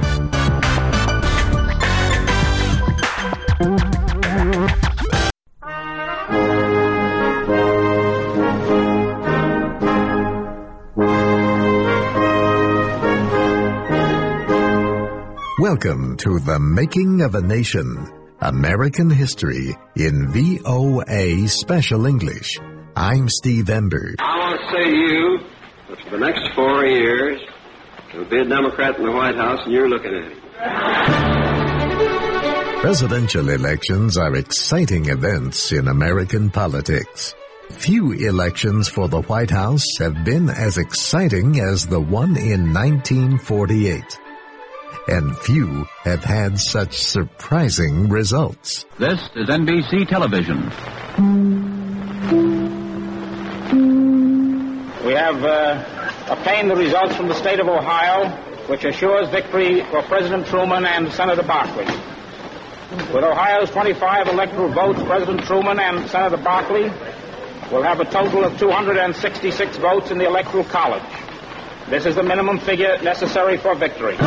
Welcome to The Making of a Nation, American History in VOA Special English. I'm Steve Ember. I want to say to you that for the next 4 years, there'll be a Democrat in the White House and you're looking at him. Presidential elections are exciting events in American politics. Few elections for the White House have been as exciting as the one in 1948. And few have had such surprising results. This is NBC Television. We have obtained the results from the state of Ohio, which assures victory for President Truman and Senator Barkley. With Ohio's 25 electoral votes, President Truman and Senator Barkley will have a total of 266 votes in the Electoral College. This is the minimum figure necessary for victory.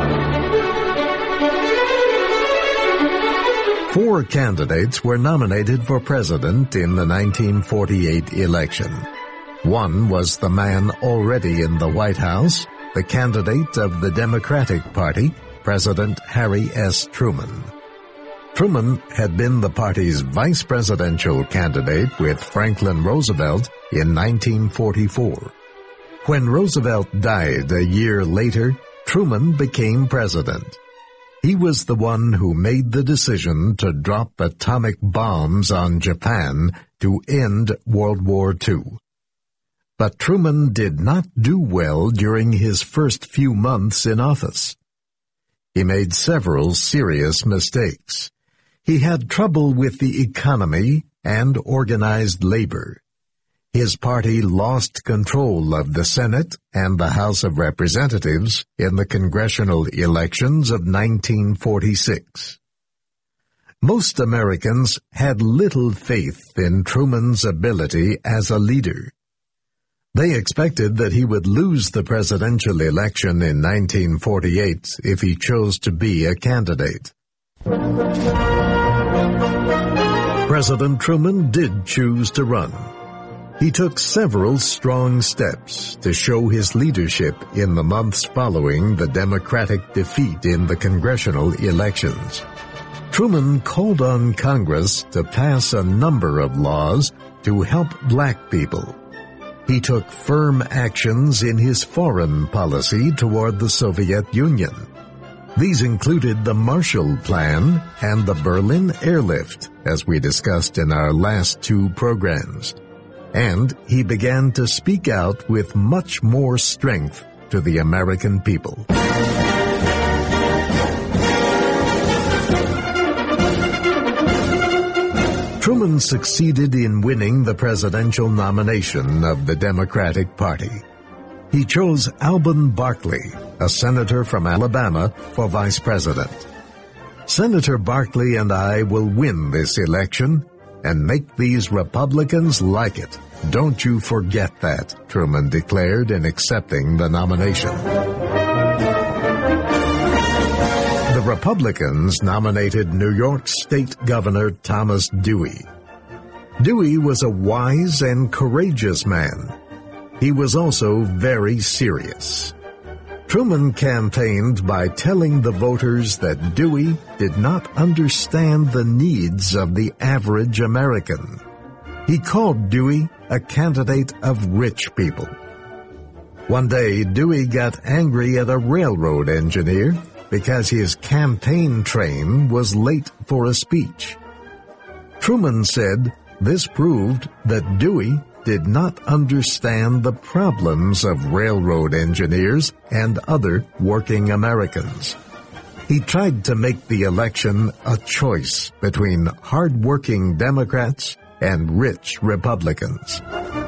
4 candidates were nominated for president in the 1948 election. One was the man already in the White House, the candidate of the Democratic Party, President Harry S. Truman. Truman had been the party's vice presidential candidate with Franklin Roosevelt in 1944. When Roosevelt died a year later, Truman became president. He was the one who made the decision to drop atomic bombs on Japan to end World War II. But Truman did not do well during his first few months in office. He made several serious mistakes. He had trouble with the economy and organized labor. His party lost control of the Senate and the House of Representatives in the congressional elections of 1946. Most Americans had little faith in Truman's ability as a leader. They expected that he would lose the presidential election in 1948 if he chose to be a candidate. President Truman did choose to run. He took several strong steps to show his leadership in the months following the Democratic defeat in the congressional elections. Truman called on Congress to pass a number of laws to help black people. He took firm actions in his foreign policy toward the Soviet Union. These included the Marshall Plan and the Berlin Airlift, as we discussed in our last two programs. And he began to speak out with much more strength to the American people. Truman succeeded in winning the presidential nomination of the Democratic Party. He chose Alben Barkley, a senator from Alabama, for vice president. Senator Barkley and I will win this election and make these Republicans like it. Don't you forget that, Truman declared in accepting the nomination. The Republicans nominated New York State Governor Thomas Dewey. Dewey was a wise and courageous man. He was also very serious. Truman campaigned by telling the voters that Dewey did not understand the needs of the average American. He called Dewey a candidate of rich people. One day, Dewey got angry at a railroad engineer because his campaign train was late for a speech. Truman said this proved that Dewey did not understand the problems of railroad engineers and other working Americans. He tried to make the election a choice between hard-working Democrats and rich Republicans.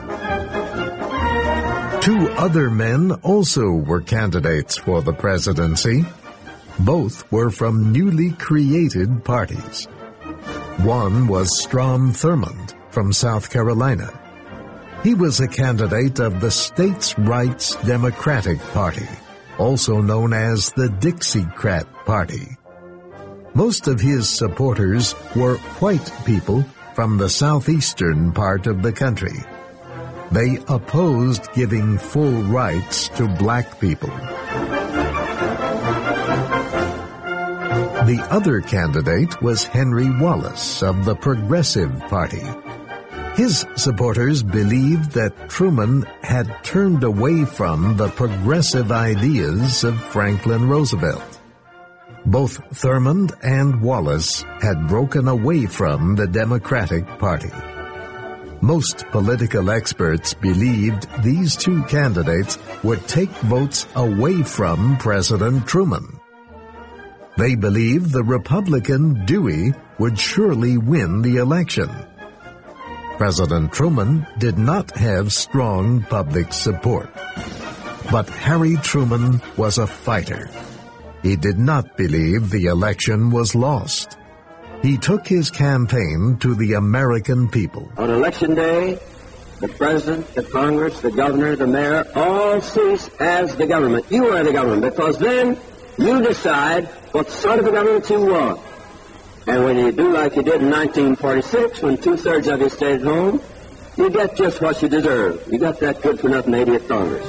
Two other men also were candidates for the presidency. Both were from newly created parties. One was Strom Thurmond from South Carolina. He was a candidate of the States' Rights Democratic Party, also known as the Dixiecrat Party. Most of his supporters were white people from the southeastern part of the country. They opposed giving full rights to black people. The other candidate was Henry Wallace of the Progressive Party. His supporters believed that Truman had turned away from the progressive ideas of Franklin Roosevelt. Both Thurmond and Wallace had broken away from the Democratic Party. Most political experts believed these two candidates would take votes away from President Truman. They believed the Republican Dewey would surely win the election. President Truman did not have strong public support. But Harry Truman was a fighter. He did not believe the election was lost. He took his campaign to the American people. On election day, the president, the Congress, the governor, the mayor, all cease as the government. You are the government, because then you decide what sort of a government you want. And when you do like you did in 1946, when two-thirds of you stayed at home, you get just what you deserve. You got that good-for-nothing 80th Congress.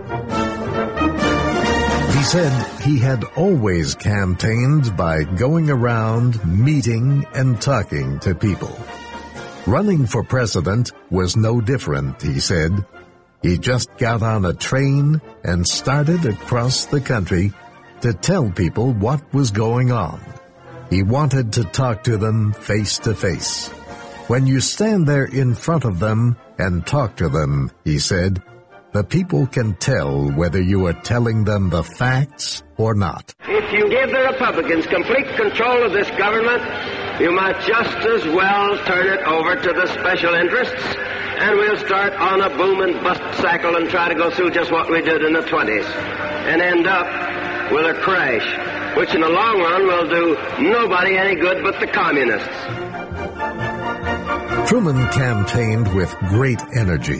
He said he had always campaigned by going around, meeting, and talking to people. Running for president was no different, he said. He just got on a train and started across the country to tell people what was going on. He wanted to talk to them face to face. When you stand there in front of them and talk to them, he said, the people can tell whether you are telling them the facts or not. If you give the Republicans complete control of this government, you might just as well turn it over to the special interests, and we'll start on a boom and bust cycle and try to go through just what we did in the 20s and end up with a crash, which in the long run will do nobody any good but the communists. Truman campaigned with great energy.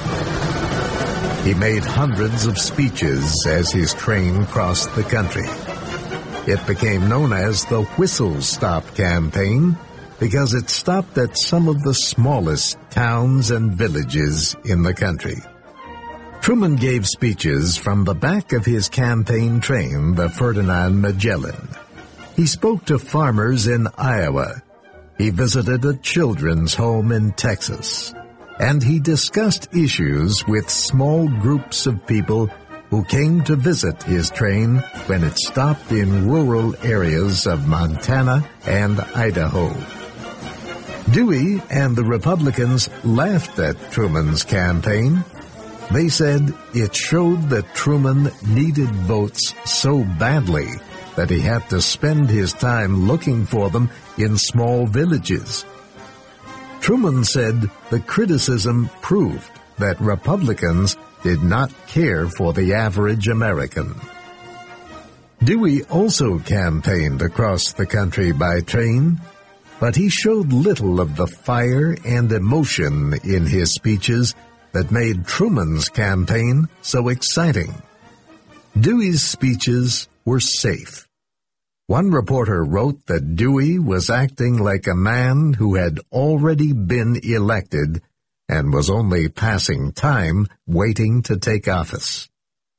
He made hundreds of speeches as his train crossed the country. It became known as the Whistle Stop Campaign because it stopped at some of the smallest towns and villages in the country. Truman gave speeches from the back of his campaign train, the Ferdinand Magellan. He spoke to farmers in Iowa. He visited a children's home in Texas. And he discussed issues with small groups of people who came to visit his train when it stopped in rural areas of Montana and Idaho. Dewey and the Republicans laughed at Truman's campaign. They said it showed that Truman needed votes so badly that he had to spend his time looking for them in small villages. Truman said the criticism proved that Republicans did not care for the average American. Dewey also campaigned across the country by train, but he showed little of the fire and emotion in his speeches that made Truman's campaign so exciting. Dewey's speeches were safe. One reporter wrote that Dewey was acting like a man who had already been elected and was only passing time waiting to take office.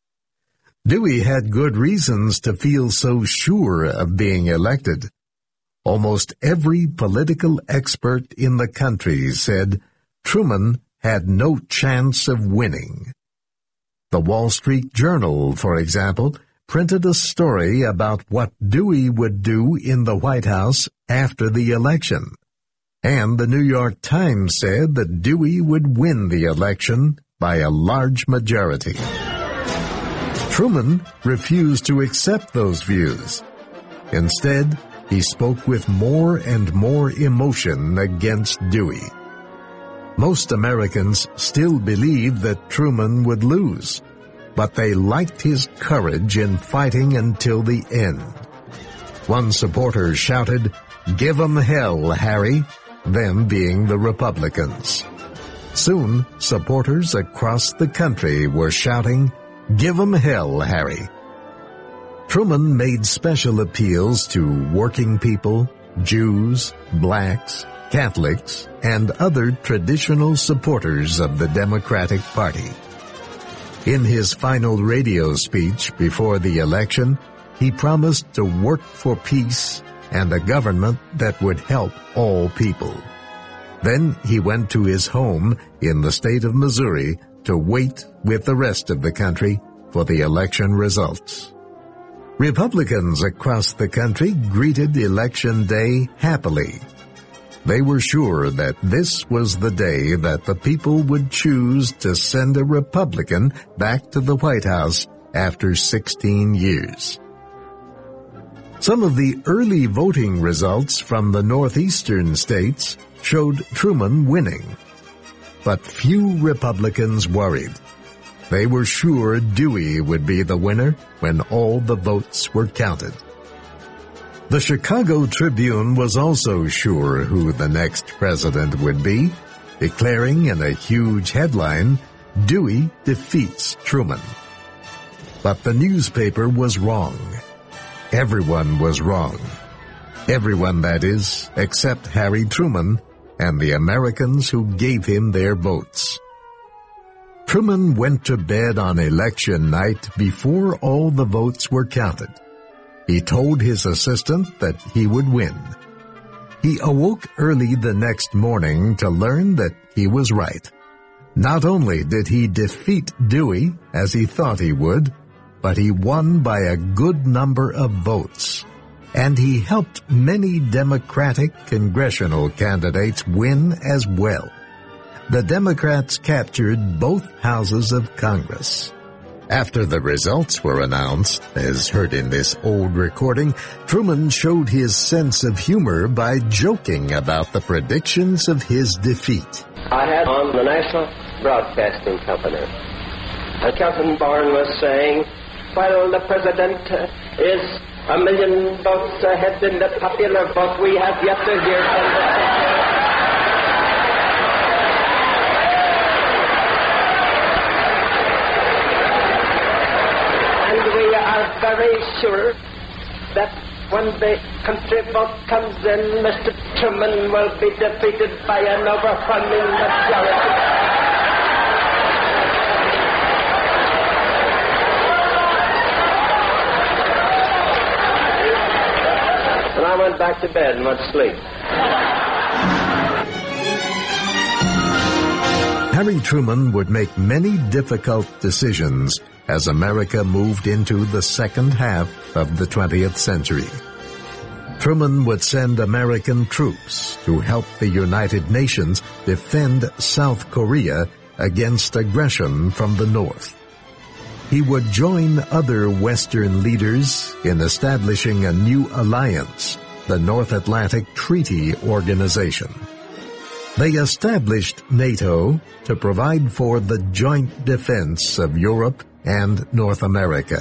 Dewey had good reasons to feel so sure of being elected. Almost every political expert in the country said Truman had no chance of winning. The Wall Street Journal, for example, printed a story about what Dewey would do in the White House after the election. And the New York Times said that Dewey would win the election by a large majority. Truman refused to accept those views. Instead, he spoke with more and more emotion against Dewey. Most Americans still believed that Truman would lose, but they liked his courage in fighting until the end. One supporter shouted, "Give 'em hell, Harry," them being the Republicans. Soon, supporters across the country were shouting, "Give 'em hell, Harry." Truman made special appeals to working people, Jews, blacks, Catholics, and other traditional supporters of the Democratic Party. In his final radio speech before the election, he promised to work for peace and a government that would help all people. Then he went to his home in the state of Missouri to wait with the rest of the country for the election results. Republicans across the country greeted Election Day happily. They were sure that this was the day that the people would choose to send a Republican back to the White House after 16 years. Some of the early voting results from the northeastern states showed Truman winning. But few Republicans worried. They were sure Dewey would be the winner when all the votes were counted. The Chicago Tribune was also sure who the next president would be, declaring in a huge headline, "Dewey defeats Truman." But the newspaper was wrong. Everyone was wrong. Everyone, that is, except Harry Truman and the Americans who gave him their votes. Truman went to bed on election night before all the votes were counted. He told his assistant that he would win. He awoke early the next morning to learn that he was right. Not only did he defeat Dewey, as he thought he would, but he won by a good number of votes. And he helped many Democratic congressional candidates win as well. The Democrats captured both houses of Congress. After the results were announced, as heard in this old recording, Truman showed his sense of humor by joking about the predictions of his defeat. I had on the National Broadcasting Company. Kelton Bourne was saying, while the president is 1 million votes ahead in the popular vote, we have yet to hear from the secretary. And we are very sure that when the country vote comes in, Mr. Truman will be defeated by an overwhelming majority. And I went back to bed and went to sleep. Harry Truman would make many difficult decisions as America moved into the second half of the 20th century. Truman would send American troops to help the United Nations defend South Korea against aggression from the North. He would join other Western leaders in establishing a new alliance, the North Atlantic Treaty Organization. They established NATO to provide for the joint defense of Europe and North America.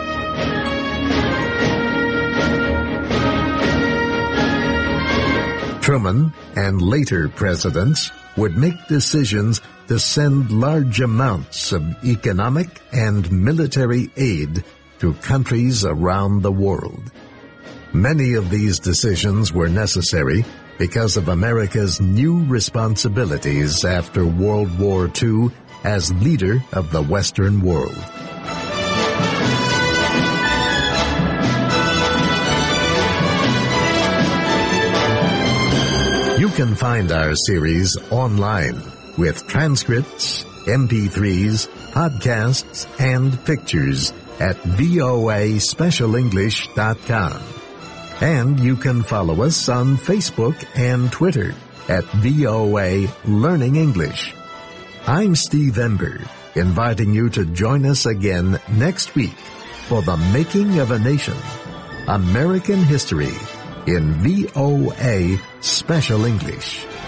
Truman and later presidents would make decisions to send large amounts of economic and military aid to countries around the world. Many of these decisions were necessary because of America's new responsibilities after World War II as leader of the Western world. You can find our series online with transcripts, MP3s, podcasts, and pictures at voaspecialenglish.com. And you can follow us on Facebook and Twitter at VOA Learning English. I'm Steve Ember, inviting you to join us again next week for The Making of a Nation, American History in VOA Special English.